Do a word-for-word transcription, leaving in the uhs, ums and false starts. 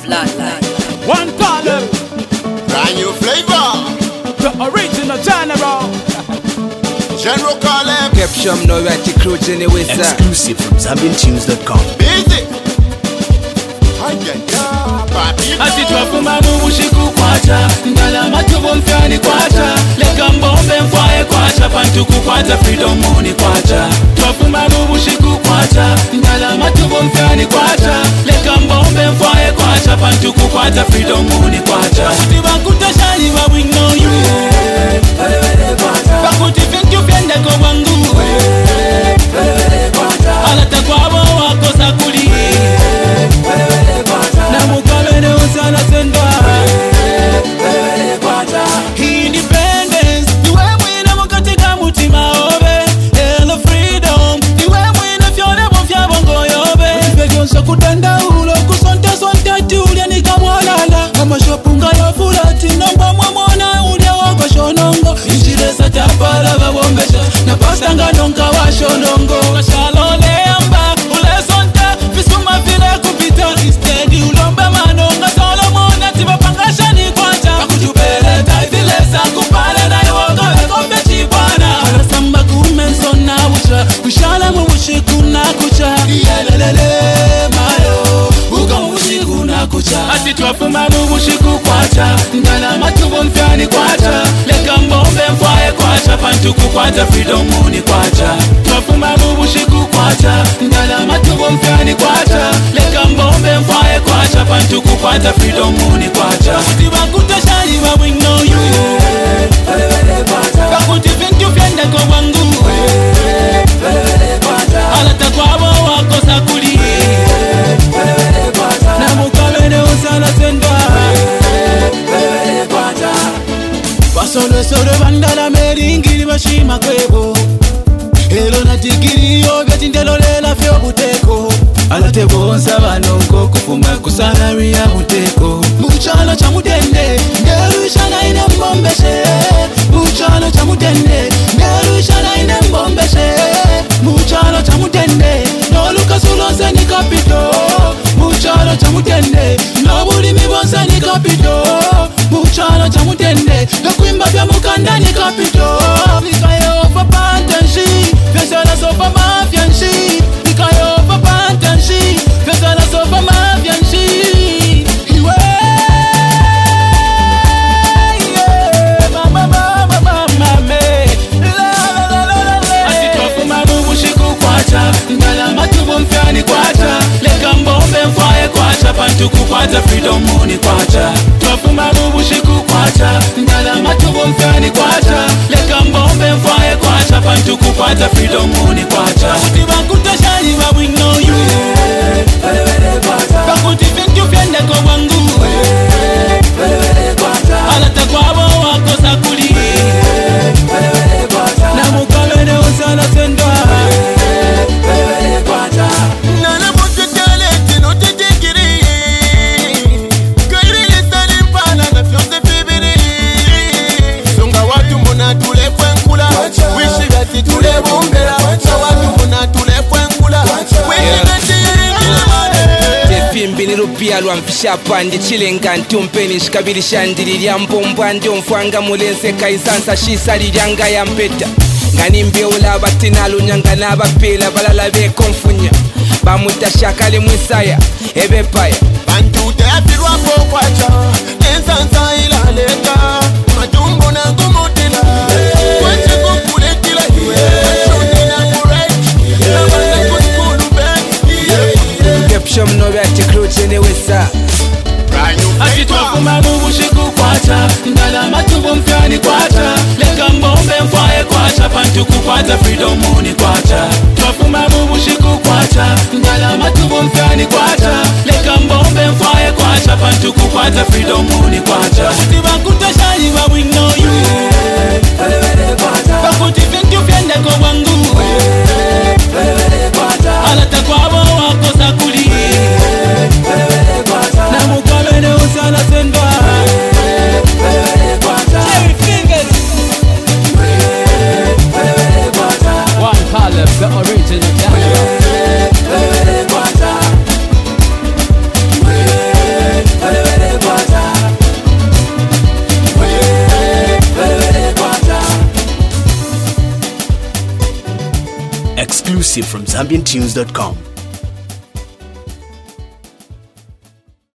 Flatline. One column. Brand new flavor. The original general. General Caleb. Caption no right to cruise anyway, sir. Exclusive from Zambian Tunes dot com. Busy. Ayaya, papi. Asitwafuma mubushiku kwacha Ndala matubo mfyani kwacha Leka mbombe mfwae kwacha Pantuku kwacha freedom muni kwacha Twafuma mubushiku kwacha Ndala matubo mfyani kwacha Leka mbombe mfwae kwacha Pantuku kwacha freedom muni kwacha Kutiba kutashani wa we know you Bakuti think you fiende kwa wangu Alata kwa wawa wako sakuli na mukale ne usana sendwa independence niwe mwina mukatika mutima obe hello freedom niwe mwina fyole bofya bongo yobe bejonsa kutenda ulo kusonte sonte tulia nikamwalala amashopunga ya fulati nomba mwamona ulia wako shonongo injilesa tapala babombesha na pastanga nonka wa shonongo kashalole amba ule sonte visuma vile kupita istedi ulomba manonga solomona tibapanga ni kwacha bakutubele taivilesa kupale na iwoga wekombe chibwana alasamba kumensona usha kushala mu bushiku na kucha yelelele mayo uga mu bushiku na kucha asitwafuma mu bushiku kwacha ndala matubo mfyani kwacha leka mbombe mfwae kwacha pantuku kwacha freedom muni kwacha twafuma mu bushiku kwacha ndala matubo mfyani kwacha leka mbombe mfwae kwacha pantuku kwacha freedom muni kwacha kutiba kutashani wa we know you bakuti think you fiende kwa wangu alata kwa wawa wako sakuli na mukale ne usana sendwa basolo solo bandala meringiri bashima kwebo elo na digiri yo byatindelo lela fyo buteko alate bonsa banonko kufuma kusalari ya buteko muchalo cha mutende ngerusha na ine mbombeshe muchalo cha mutende ngerusha na ine mbombeshe muchalo cha mutende no luka sulose ni kapito muchalo cha mutende no buli mibonse ni kapito muchalo cha mutende no kuimba bya mukanda ni kapito nikayo fa pantanshi fesala sofa mafyanshi nikayo fa pantanshi fesala sofa mafyanshi iwe mama mama mama me la la la la la asitwafuma mubushiku kwacha ndala matubo mfyani kwacha leka mbombe mfwae kwacha pantuku kwacha freedom muni kwacha twafuma mubushiku kwacha ndala matubo mfyani kwacha leka mbombe mfwae kwacha pantuku kwacha freedom muni kwacha kutiba kutashani wa we know you bakuti think you fiende kwa wangu alata kwa wawa wako sakuli na mukale ne usana sendwa Nana mutukale tino titikiri. Kairi lisali mpana na fyonse fibiri. Songa watu muna tule kwenkula. Wishi gati tule bombera. Songa watu muna tule kwenkula. Wishi gati Tepimbi ni rupia lwamfisha pandi chilenga ntumpeni shikabili shandiri lya mbombwa ndio mfwanga mulense kaisansa shisali lyanga ya mpeta ngani mbeula batina lunyanga n'abapela balala bekonfunya bamutashakale mwisaya ebepaya bantu teyafirwa kokwacha. Ensansa ilaleka. Matumbo na kumutila. Kweche kukulekila. Shoni na kurechi. Nabana kuskulu beki. Caption no right to cruise anyway, sir. Brand new flavor. asitwafuma mubushiku kwacha ndala matubo mfyani kwacha leka mbombe mfwae kwacha pantuku kwacha freedom muni kwacha twafuma mubushiku kwacha ndala matubo mfyani kwacha leka mbombe mfwae kwacha pantuku kwacha freedom muni kwacha kutiba kutashani wa we know you bakuti think you fiende kwa wangu alata kwa wawa wako sakuli na mukale ne usana sendwa One column. The original general. Exclusive from Zambian Tunes dot com.